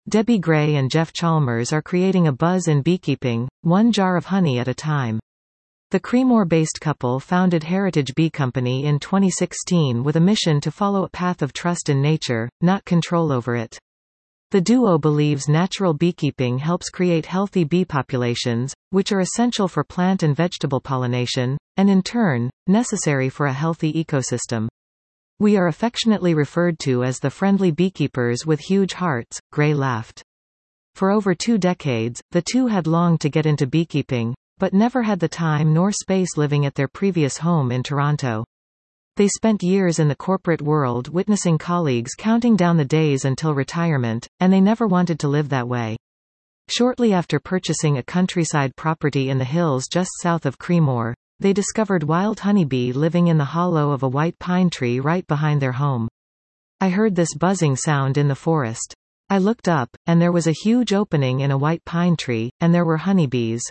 Debbie Gray and Jeff Chalmers are creating a buzz in beekeeping, one jar of honey at a time. The Creemore-based couple founded Heritage Bee Company in 2016 with a mission to follow a path of trust in nature, not control over it. The duo believes natural beekeeping helps create healthy bee populations, which are essential for plant and vegetable pollination, and in turn, necessary for a healthy ecosystem. We are affectionately referred to as the friendly beekeepers with huge hearts, Gray laughed. For over 2 decades, the two had longed to get into beekeeping, but never had the time nor space living at their previous home in Toronto. They spent years in the corporate world witnessing colleagues counting down the days until retirement, and they never wanted to live that way. Shortly after purchasing a countryside property in the hills just south of Creemore, they discovered wild honeybee living in the hollow of a white pine tree right behind their home. I heard this buzzing sound in the forest. I looked up, and there was a huge opening in a white pine tree, and there were honeybees.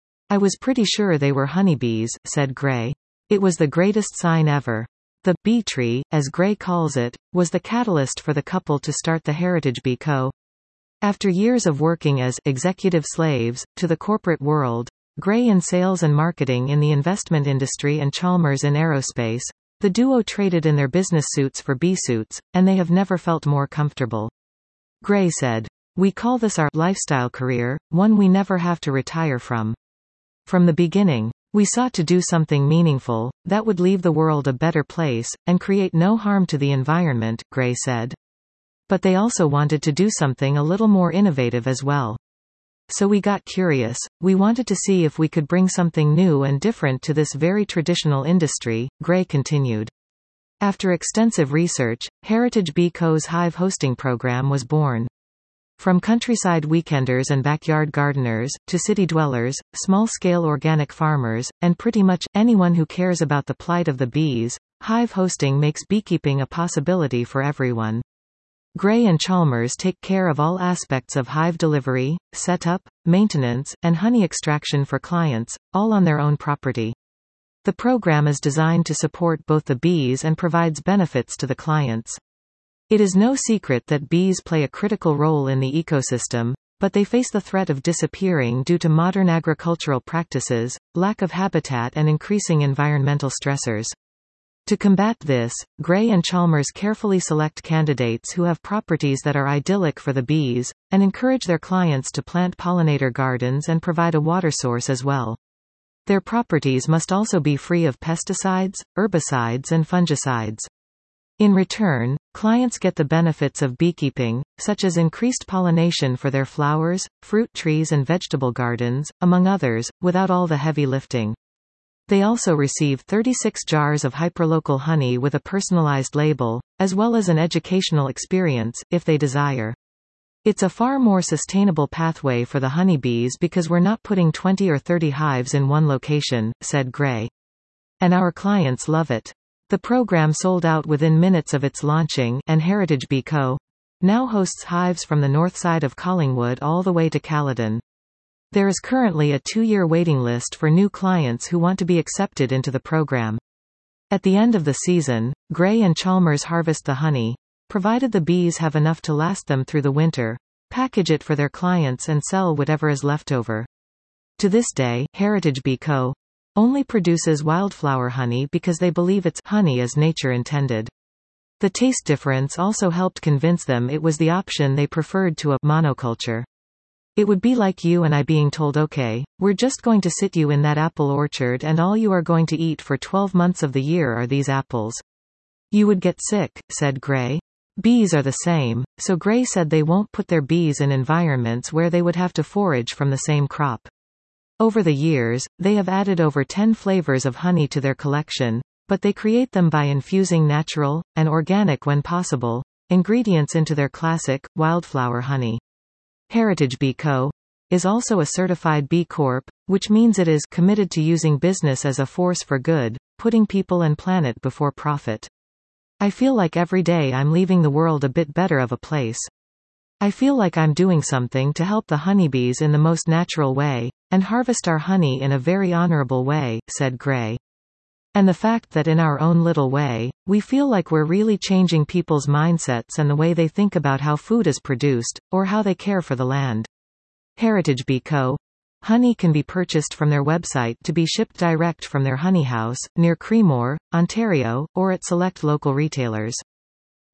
I was pretty sure they were honeybees, said Gray. It was the greatest sign ever. The bee tree, as Gray calls it, was the catalyst for the couple to start the Heritage Bee Co. After years of working as executive slaves to the corporate world, Gray in sales and marketing in the investment industry and Chalmers in aerospace, the duo traded in their business suits for bee suits, and they have never felt more comfortable. Gray said, "We call this our lifestyle career, one we never have to retire from. From the beginning, we sought to do something meaningful, that would leave the world a better place, and create no harm to the environment," Gray said. But they also wanted to do something a little more innovative as well. So we got curious, we wanted to see if we could bring something new and different to this very traditional industry, Gray continued. After extensive research, Heritage Bee Co.'s hive hosting program was born. From countryside weekenders and backyard gardeners, to city dwellers, small-scale organic farmers, and pretty much anyone who cares about the plight of the bees, hive hosting makes beekeeping a possibility for everyone. Gray and Chalmers take care of all aspects of hive delivery, setup, maintenance, and honey extraction for clients, all on their own property. The program is designed to support both the bees and provides benefits to the clients. It is no secret that bees play a critical role in the ecosystem, but they face the threat of disappearing due to modern agricultural practices, lack of habitat and increasing environmental stressors. To combat this, Gray and Chalmers carefully select candidates who have properties that are idyllic for the bees, and encourage their clients to plant pollinator gardens and provide a water source as well. Their properties must also be free of pesticides, herbicides and fungicides. In return, clients get the benefits of beekeeping, such as increased pollination for their flowers, fruit trees and vegetable gardens, among others, without all the heavy lifting. They also receive 36 jars of hyperlocal honey with a personalized label, as well as an educational experience, if they desire. It's a far more sustainable pathway for the honeybees because we're not putting 20 or 30 hives in one location, said Gray. And our clients love it. The program sold out within minutes of its launching, and Heritage Bee Co. now hosts hives from the north side of Collingwood all the way to Caledon. There is currently a 2-year waiting list for new clients who want to be accepted into the program. At the end of the season, Gray and Chalmers harvest the honey, provided the bees have enough to last them through the winter, package it for their clients and sell whatever is left over. To this day, Heritage Bee Co. only produces wildflower honey because they believe it's honey as nature intended. The taste difference also helped convince them it was the option they preferred to a monoculture. It would be like you and I being told, okay, we're just going to sit you in that apple orchard and all you are going to eat for 12 months of the year are these apples. You would get sick, said Gray. Bees are the same, so Gray said they won't put their bees in environments where they would have to forage from the same crop. Over the years, they have added over 10 flavors of honey to their collection, but they create them by infusing natural, and organic when possible, ingredients into their classic, wildflower honey. Heritage Bee Co. is also a certified B Corp, which means it is committed to using business as a force for good, putting people and planet before profit. I feel like every day I'm leaving the world a bit better of a place. I feel like I'm doing something to help the honeybees in the most natural way, and harvest our honey in a very honorable way, said Gray. And the fact that in our own little way, we feel like we're really changing people's mindsets and the way they think about how food is produced, or how they care for the land. Heritage Bee Co. Honey can be purchased from their website to be shipped direct from their honey house, near Creemore, Ontario, or at select local retailers.